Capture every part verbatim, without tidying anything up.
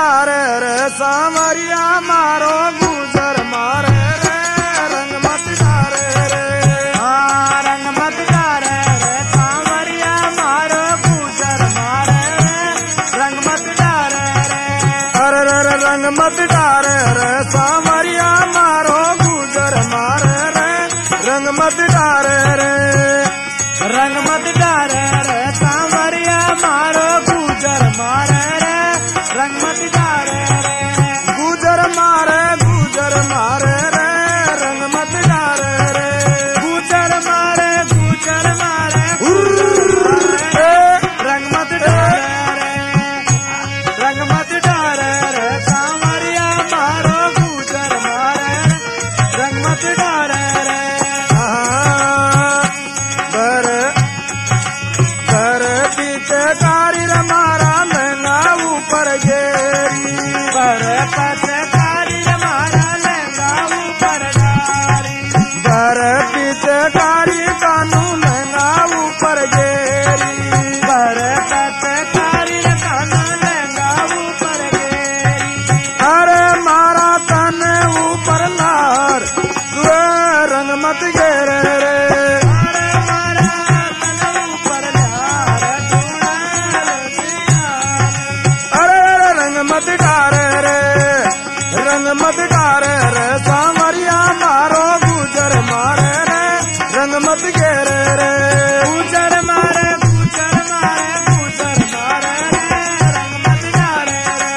डारे रे सांवरिया मारो गुजर मारे रे रंग मत डारे रे हाँ रंग मत डारे रे सांवरिया मारो गुजर मारे रे रंग मत डारे रे अरे रे रंग मत डारे रे सांवरिया मारो गुजर मारे रे रंग मत डारे रे रंग मत डारे रे सांवरिया मारो गुजर मारे रे रंग मत डारे रे गुजर मारे गुजर मारे रे रंग मत डारे रे गुजर मारे गुजर मारे रंग मत डारे रे रंग मत डारे रे सांवरिया मारो गुजर मारे रंग मत डारे रे बर बर पीछे कारी मारा लहंगा ऊपर गेरी पर पटकारी मारा लहंगा ऊपर डारी बर पीछे कारी कानू लहंगा ऊपर गेरी पर पटकारी काना लहंगा ऊपर गेरी अरे मारा तन ऊपर लार तुए रंग मत गेरे रे अरे मारा तन ऊपर लार अरे रंग मत डारे रे रंग मत डारे रे सांवरिया मारो गुजर मारे रे रंग मत गेरे रे गुजर मारे गुजर मारे गुजर मारे रे रंग मत डारे रे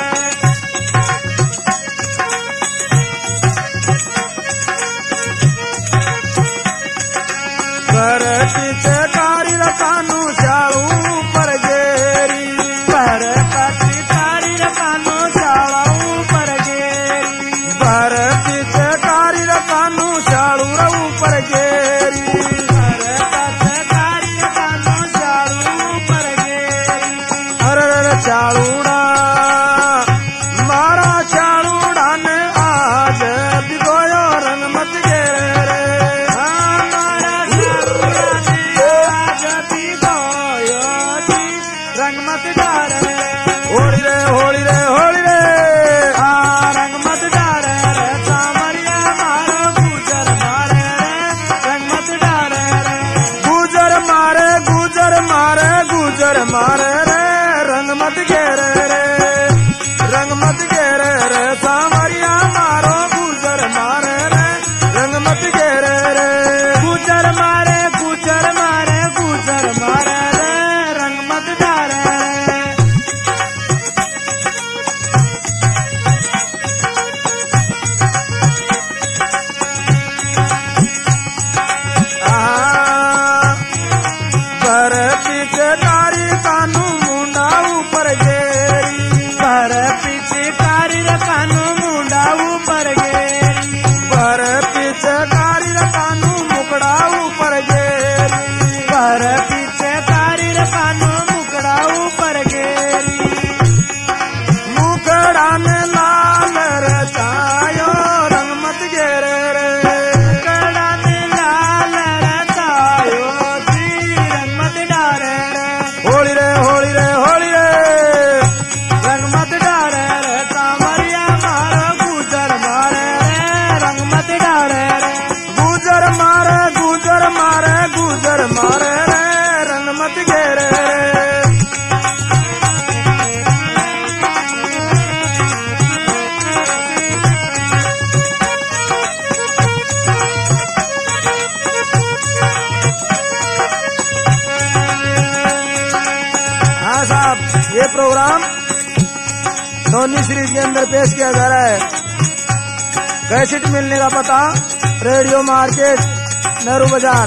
पर पीछे कारी कानू शालू ऊपर गेरी पर पटकारी कानो शाला ऊपर गेरी पर पीछे कारी कानू शालू ऊपर गेरी पर पटकारी कानो शालू ऊपर गेरी अरे रे चालूड़ा मारा चालूड़ा ने आज बिगोयो रंग मत गेरे रे हमारा शालूड़ा ने आज भी गोयो जी रंग मत डारे रे होली रे होली रे होली रे हाँ रंग मत डारे रे सांवरिया मारो गुजर मारे रे रंग मत डारे रे गुजर मारे गुजर मारे गुजर मारे रे रंग मत गेरे रे रंग मत गेरे रे सांवरिया मारो गुजर मारे रे रंग मत गेरे रे गुजर मारे गुजर मारे गुजर मारे रे रंग मत डारे रे पर पीछे कारी कानू मुंडा ऊपर गेरी पर पीछे कारी कानो मुंडा ऊपर गेरी पर पीछे कारी कानू मुकड़ा ऊपर गेरी पर पीछे कारी कानो मुकड़ा ऊपर गेरी मुकड़ा में लाल रचायो रंग मत गेरे रे कड़ा में लाल रचायो जी रंग मत डारे रे होली रे होली रे होली रे रंग मत डारे रे सांवरिया मारो गुजर मारे रे रंग मत डारे रे गुजर मारे गुजर मारे गुजर मारे रे रंग मत गेरे रे हाँ साहब ये प्रोग्राम सोनी सीरीज के अंदर पेश किया जा रहा है। कैसेट मिलने का पता रेडियो मार्केट नेहरू बाजार।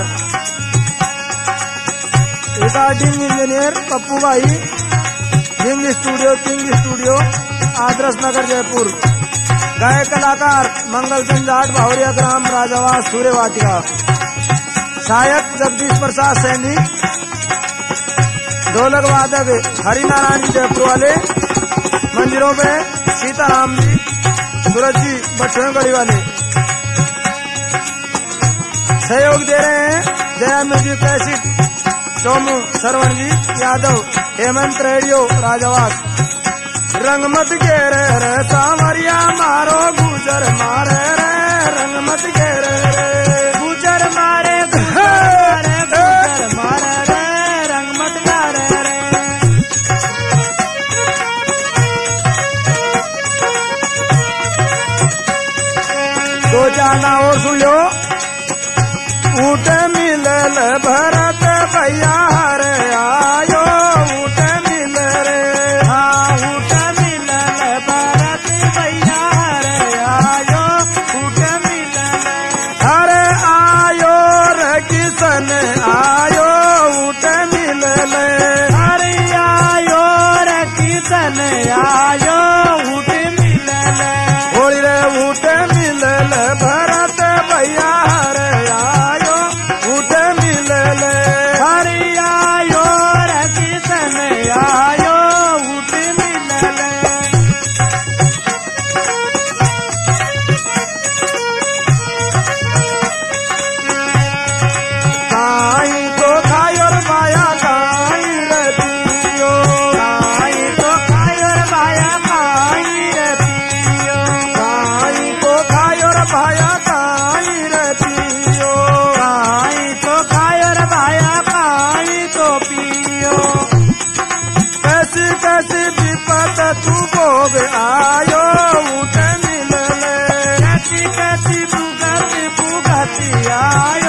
रिकॉर्डिंग इंजीनियर पप्पू भाई, king studio king studio Adarsh Nagar Jaipur. गायक कलाकार मंगल चंद जाट भावरिया ग्राम राजावास सूर्य वाटिका। सहायक जगदीश प्रसाद सैनी। ढोलक वादक हरिनारायण जी जयपुर वाले। मंदिरों में सीताराम जी, सूरज जी भट्टों गढ़ी वाले सहयोग दे रहे हैं। जया म्यूजिक कैसेट, सोमू, श्रवण जी यादव, हेमंत रेडियो राजावास। रंग मत घेरे रे सांवरिया मारो गुजर मारे रे रंग मत घेरे रे गुजर मारे गुजर मारे गुजर मारे रे रंग मत डारे रे दो जाना और सुन लो ऊट मिलल भरत भैया हरे आयो ऊट मिल रे हाँ ऊट मिलल भरत भैया हरे आयो ऊट मिलल हरे आयो रे किसन आयो ऊट मिलल हरे आयो रे किसन आयो ऊट मिलल होली रे ऊट मिलल भरत भैया हरे आयो ऊट मिलल हरे आयो रे किसन आयो ऊट मिलल काई तो खायो रे माया काई रे पियो काई तो खायो रे भाया काई रे पियो काई तो खायो रे भाया काई रे पियो काई तो खायो रे भाया काई तो पियो कैसी कैसी विपत तू भोग आयो ऊट मिलल कैसी कैसी भुगत भुगत आयो